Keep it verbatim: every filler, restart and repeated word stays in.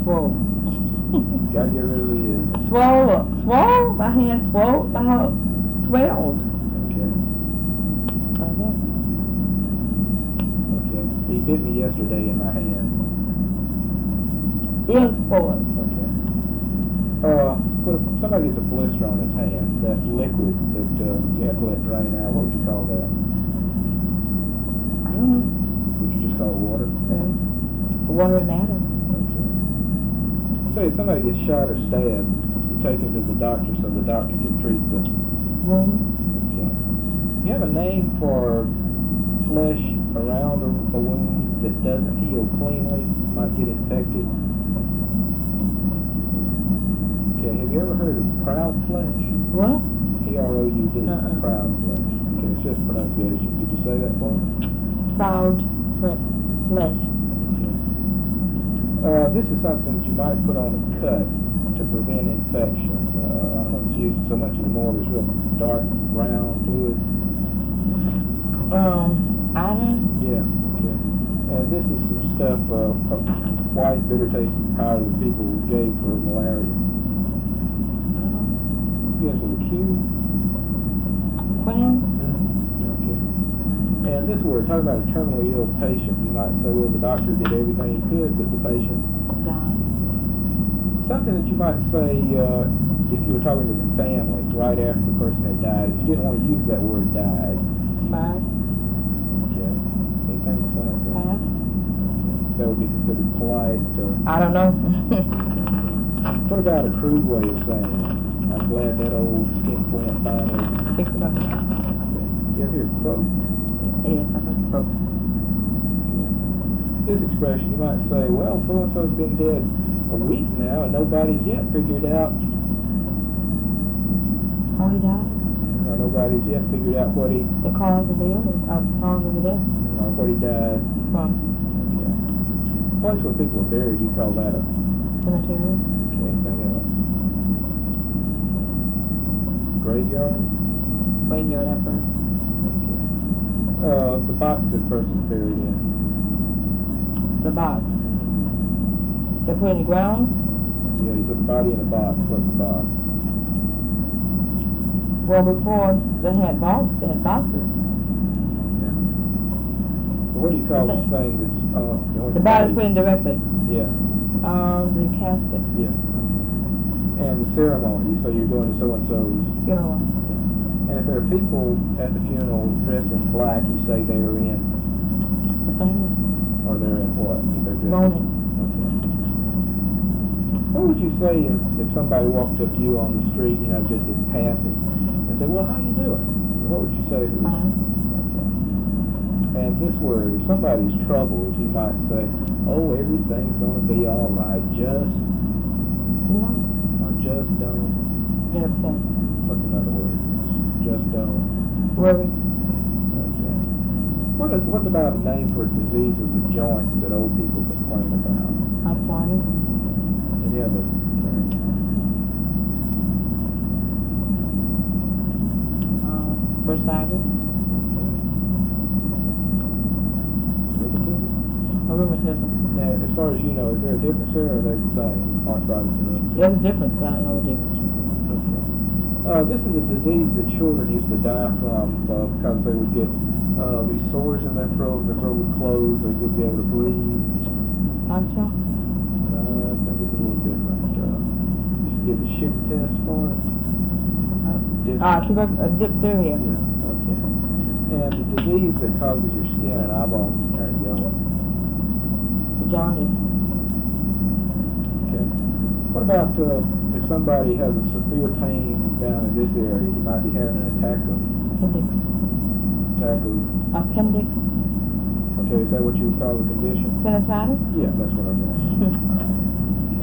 swole. Gotta get rid of these. Swole, swole, my hand swole, my hand swelled. Okay. Uh-huh. Okay. He bit me yesterday in my hand. Ill swollen. Okay. Uh, when somebody gets a blister on his hand, that liquid that uh, you have to let drain out, what would you call that? I don't know. Would you just call it water? Mm. Water matter. Okay. Say if somebody gets shot or stabbed, you take him to the doctor so the doctor can treat the Wound. Okay. You have a name for flesh around a, a wound that doesn't heal cleanly, might get infected? Okay, have you ever heard of proud flesh? What? P R O U D, Uh-uh. proud flesh. Okay, it's just pronunciation. Could you say that for me? Proud flesh. Okay. Uh, this is something that you might put on a cut to prevent infection. Uh, I don't know if it's used so much anymore, but it's real dark brown fluid. Um, iron. Yeah, okay. And this is some stuff, uh, a white bitter tasting powder that people gave for malaria. Uh, Begins with a Q. Quinn. Okay. And this word, talking about a terminally ill patient, you might say, well, the doctor did everything he could, but the patient Died. something that you might say uh, if you were talking to the family right after the person had died. If you didn't want to use that word died. Expired. Okay. Anything besides that? Passed. That would be considered polite. Or, I don't know. what about a crude way of saying it? I'm glad that old skinflint finally. Think about it. You ever hear croak? Yes, I heard broke. This expression, you might say, well, so-and-so's been dead a week now and nobody's yet figured out, How he died? or nobody's yet figured out what he, The cause of the illness, or the cause of the death. or what he died. From Okay. Place where people are buried, you call that a, cemetery. okay, anything else? Graveyard? Graveyard, I've heard. Okay. Uh, the box that person's buried in. The box. They put in the ground. Yeah, you put the body in a box. What's the box? Well, before they had vaults, they had boxes. Yeah. Well, what do you call The this thing that's uh, you know, when The body's put in directly. Yeah. Um, the casket. Yeah. And the ceremony, so you're going to so-and-so's. Funeral. And if there are people at the funeral dressed in black, you say they are in, The family. or they're in what? If they're dressed Mourning. Okay. What would you say if, if somebody walked up to you on the street, you know, just in passing, and said, well, how you doing? What would you say if it was? Fine. Okay. And this word, if somebody's troubled, you might say, oh, everything's going to be all right, just, No. or just don't. Get upset. What's another word? Just don't. Worry. Okay. What, is, what about a name for a disease of the joints that old people complain about? Arthritis. Any other terms? Um, bursitis. Rheumatism? Or rheumatism. Now, as far as you know, is there a difference there, or are they the same? Arthritis and rheumatism? There's a difference. I don't know the difference. Okay. Uh, this is a disease that children used to die from uh, because they would get uh, these sores in their throat, their throat would close, they wouldn't be able to breathe. Poncho? Uh, I think it's a little different. Uh, you should give a shit test for it. Dip- Ah, tuberc- uh, diphtheria. Yeah, okay. And the disease that causes your skin and eyeballs to turn yellow. Jaundice. Okay. What about uh, if somebody has a severe pain down in this area? You might be having an attack of Appendix. attack of. Appendix. Okay, is that what you would call the condition? Sinusitis. Yeah, that's what I was asking. All right.